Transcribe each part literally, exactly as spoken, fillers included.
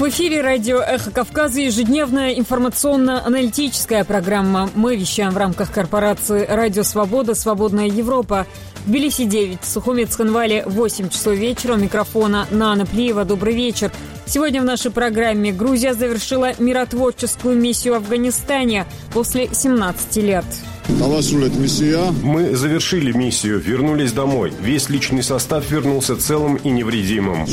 В эфире радио «Эхо Кавказа» ежедневная информационно-аналитическая программа. Мы вещаем в рамках корпорации «Радио Свобода. Свободная Европа». В Тбилиси девять, в Сухумет-Цхинвале восемь часов вечера. У микрофона Нана Плиева. Добрый вечер. Сегодня в нашей программе Грузия завершила миротворческую миссию в Афганистане после семнадцати лет. Мы завершили миссию, вернулись домой. Весь личный состав вернулся целым и невредимым.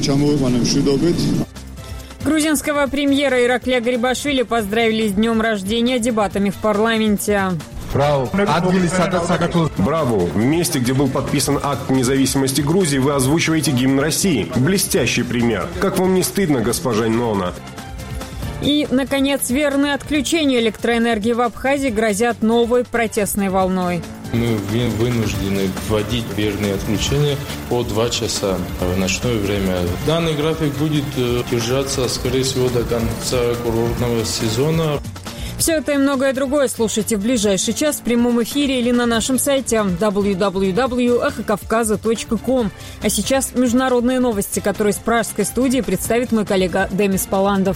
Грузинского премьера Ираклия Гарибашвили поздравили с днем рождения дебатами в парламенте. Браво! В месте, где был подписан акт независимости Грузии, вы озвучиваете гимн России. Блестящий пример. Как вам не стыдно, госпожа Нона? И, наконец, верные отключения электроэнергии в Абхазии грозят новой протестной волной. Мы вынуждены вводить верные отключения по два часа в ночное время. Данный график будет держаться, скорее всего, до конца курортного сезона. Все это и многое другое слушайте в ближайший час в прямом эфире или на нашем сайте дабл ю дабл ю дабл ю точка эхо кавказа точка ком. А сейчас международные новости, которые с пражской студии представит мой коллега Демис Паландов.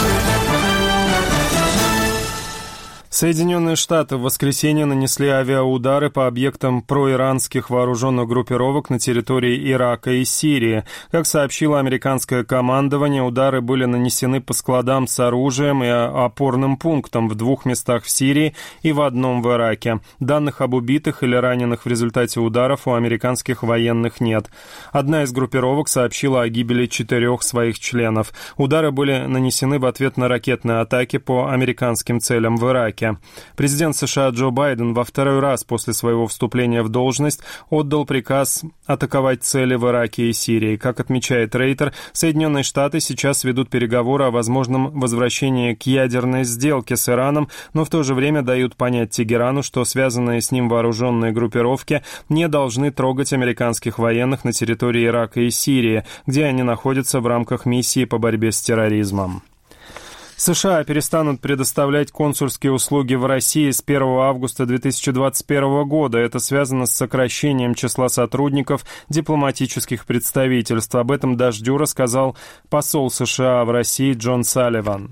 Соединенные Штаты в воскресенье нанесли авиаудары по объектам проиранских вооруженных группировок на территории Ирака и Сирии. Как сообщило американское командование, удары были нанесены по складам с оружием и опорным пунктам в двух местах в Сирии и в одном в Ираке. Данных об убитых или раненых в результате ударов у американских военных нет. Одна из группировок сообщила о гибели четырех своих членов. Удары были нанесены в ответ на ракетные атаки по американским целям в Ираке. Президент США Джо Байден во второй раз после своего вступления в должность отдал приказ атаковать цели в Ираке и Сирии. Как отмечает Рейтер, Соединенные Штаты сейчас ведут переговоры о возможном возвращении к ядерной сделке с Ираном, но в то же время дают понять Тегерану, что связанные с ним вооруженные группировки не должны трогать американских военных на территории Ирака и Сирии, где они находятся в рамках миссии по борьбе с терроризмом. США перестанут предоставлять консульские услуги в России с первого августа две тысячи двадцать первого года. Это связано с сокращением числа сотрудников дипломатических представительств. Об этом «Дождю» рассказал посол США в России Джон Салливан.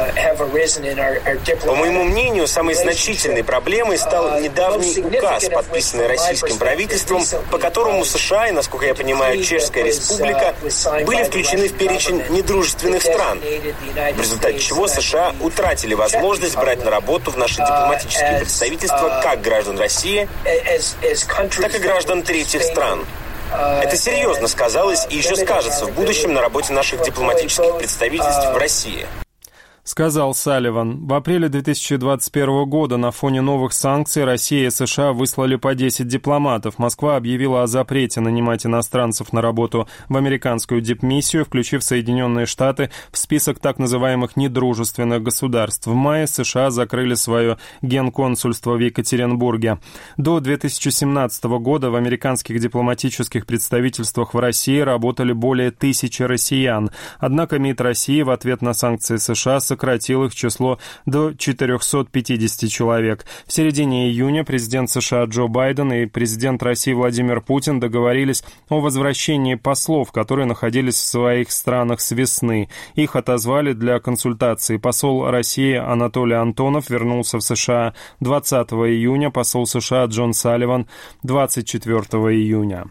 По моему мнению, самой значительной проблемой стал недавний указ, подписанный российским правительством, по которому США и, насколько я понимаю, Чешская Республика были включены в перечень недружественных стран, в результате чего США утратили возможность брать на работу в наши дипломатические представительства как граждан России, так и граждан третьих стран. Это серьезно сказалось и еще скажется в будущем на работе наших дипломатических представительств в России. Сказал Салливан. В апреле две тысячи двадцать первого года на фоне новых санкций Россия и США выслали по десять дипломатов. Москва объявила о запрете нанимать иностранцев на работу в американскую дипмиссию, включив Соединенные Штаты в список так называемых недружественных государств. В мае США закрыли свое генконсульство в Екатеринбурге. До две тысячи семнадцатого года в американских дипломатических представительствах в России работали более тысячи россиян. Однако МИД России в ответ на санкции США сократил их число до четырехсот пятидесяти человек. В середине июня президент США Джо Байден и президент России Владимир Путин договорились о возвращении послов, которые находились в своих странах с весны. Их отозвали для консультации. Посол России Анатолий Антонов вернулся в США двадцатого июня, посол США Джон Салливан двадцать четвёртого июня.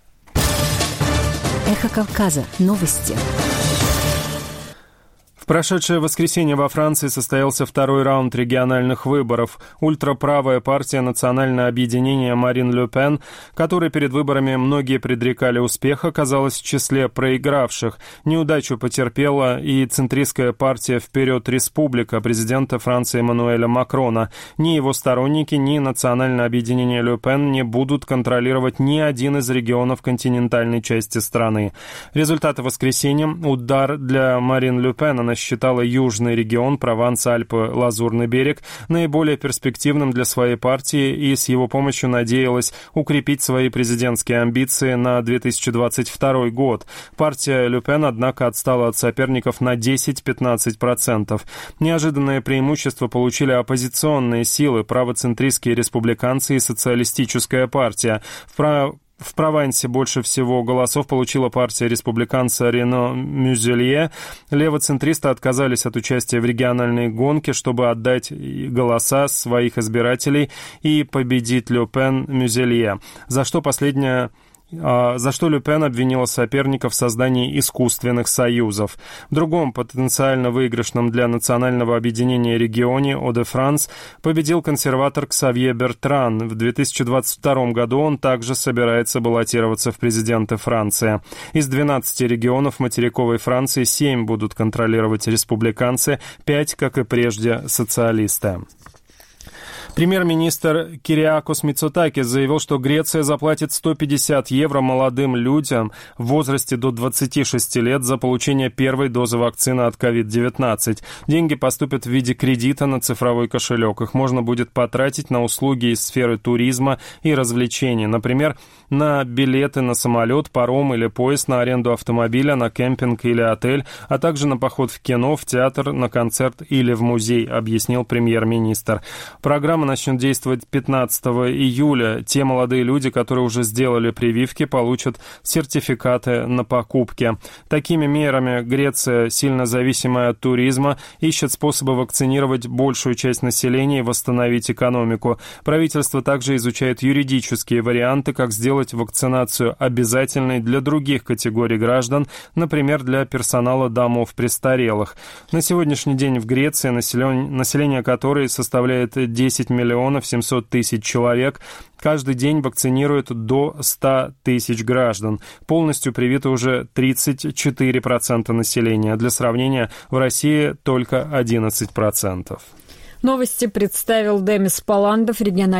Эхо Кавказа. Новости. В прошедшее воскресенье во Франции состоялся второй раунд региональных выборов. Ультраправая партия «Национальное объединение» Марин Ле Пен, которой перед выборами многие предрекали успех, оказалась в числе проигравших. Неудачу потерпела и центристская партия «Вперед, Республика» президента Франции Эммануэля Макрона. Ни его сторонники, ни «Национальное объединение Ле Пен» не будут контролировать ни один из регионов континентальной части страны. Результаты воскресенья – удар для Марин Ле Пен. Она считала южный регион Прованс-Альпы-Лазурный берег наиболее перспективным для своей партии и с его помощью надеялась укрепить свои президентские амбиции на две тысячи двадцать второй год. Партия Ле Пен, однако, отстала от соперников на десять-пятнадцать процентов. Неожиданное преимущество получили оппозиционные силы, правоцентристские республиканцы и социалистическая партия. В В Провансе больше всего голосов получила партия республиканца Рено Мюзелье. Левоцентристы отказались от участия в региональной гонке, чтобы отдать голоса своих избирателей и победить Ле Пен Мюзелье, за что последняя за что Ле Пен обвинила соперников в создании искусственных союзов. В другом потенциально выигрышном для национального объединения регионе О-де-Франс победил консерватор Ксавье Бертран. В две тысячи двадцать втором году он также собирается баллотироваться в президенты Франции. Из двенадцати регионов материковой Франции семь будут контролировать республиканцы, пять, как и прежде, социалисты. Премьер-министр Кириакос Мицотакис заявил, что Греция заплатит сто пятьдесят евро молодым людям в возрасте до двадцати шести лет за получение первой дозы вакцины от ковид девятнадцать. Деньги поступят в виде кредита на цифровой кошелек. Их можно будет потратить на услуги из сферы туризма и развлечений. Например, на билеты на самолет, паром или поезд, на аренду автомобиля, на кемпинг или отель, а также на поход в кино, в театр, на концерт или в музей, объяснил премьер-министр. Программа начнет действовать пятнадцатого июля. Те молодые люди, которые уже сделали прививки, получат сертификаты на покупки. Такими мерами Греция, сильно зависимая от туризма, ищет способы вакцинировать большую часть населения и восстановить экономику. Правительство также изучает юридические варианты, как сделать вакцинацию обязательной для других категорий граждан, например, для персонала домов престарелых. На сегодняшний день в Греции, население, население которой составляет десять миллионов семьсот тысяч человек, каждый день вакцинируют до ста тысяч граждан. Полностью привито уже тридцать четыре процента населения. Для сравнения, в России только одиннадцать процентов. Новости представил Демис Паландов, региональный